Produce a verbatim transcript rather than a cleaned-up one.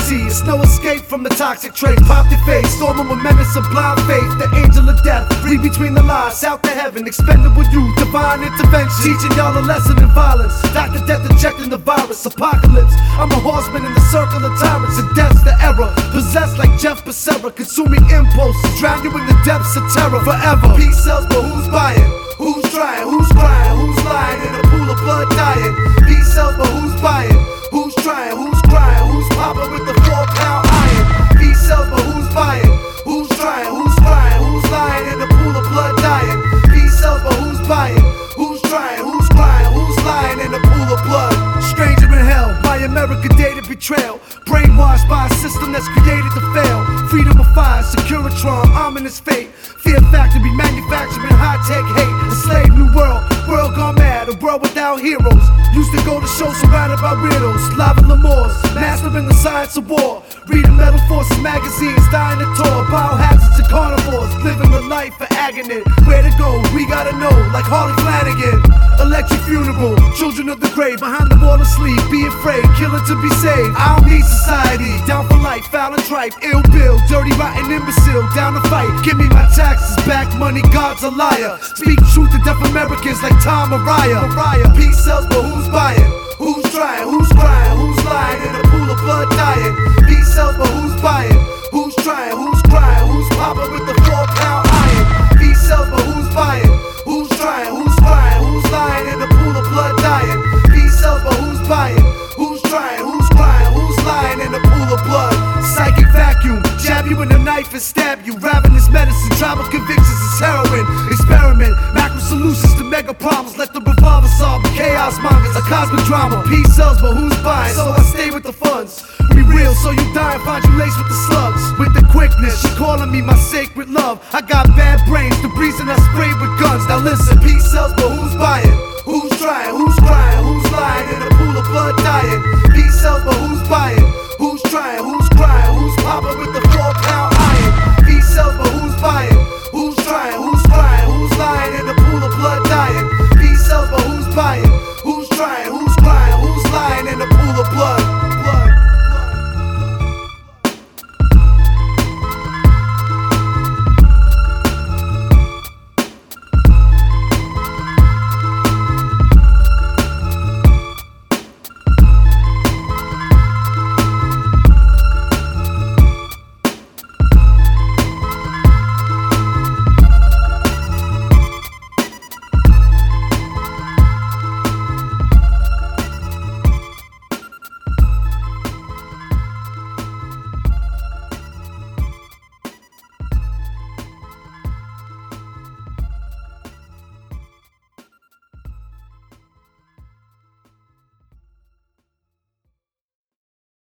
reality. It's no escape from the toxic traits. Pop your face, storming with menace of blind faith. The angel of death, read between the lines, out to heaven. Expendable youth, divine intervention, teaching y'all a lesson in violence. Doctor Death injecting the virus, apocalypse. I'm a horseman in the circle of tyrants, and death's the error. Possessed like Jeff Becerra, consuming impulses, drown you in the depths of terror forever. Peace sells, but who's buying? Who's trying? Who's crying? Who's lying in a pool of blood dying? Peace sells, but who's buying? Who's trying? Who's crying? Who's popping with the four pound iron? Peace sells, but who's buying? Who's trying? Who's crying? Who's lying in a pool of blood dying? Peace sells, but who's buying? Who's trying? Who's crying? Who's lying in a pool of blood? Stranger in hell, my America dated betrayal. Brainwashed by a system that's created to fail. Freedom of fire, Securitron, ominous fate. Fear factory, manufacturing high-tech hate. A slave new world, world gone mad, a world without heroes. Used to go to shows surrounded by weirdos. Lava Lemurs, mastering the science of war. Reading Metal Forces magazines, dying to tour. Biohazards and carnivores, living a life for agony. Where to go, we gotta know, like Harley Flanagan. Electric funeral, children of the grave, behind the wall asleep, be afraid, killing to be saved. I don't need society, down for life, foul and tripe, ill bill, dirty, rotten imbecile, down to fight. Give me my taxes back, money, God's a liar. Speak truth to deaf Americans like Tom Araya. Mariah. Peace sells, but who's buying? Who's trying? Who's crying? Who's lying in a pool of blood dying? Peace sells, but who's buying? Who's trying? Who's crying? Who's popping with the four pound iron? Peace sells, but who's buying? Who's trying? Who's crying? Who's lying in a pool of blood dying? Peace sells, but who's buying? Who's trying? Who's crying? Who's lying in a pool of blood? Psychic vacuum, jab you with a knife and stab you. Ravenous medicine, tribal convictions is heroin. Experiment, macro solutions to mega problems. Let the revolver solve the chaos mongers. A cosmic drama, peace sells, but who's buying? So I stay with the funds. We real, so you die and find you laced with the slugs. With the quickness, she calling me my sacred love. I got bad brains, the reason I sprayed with guns. Now listen, peace sells, but who's buying?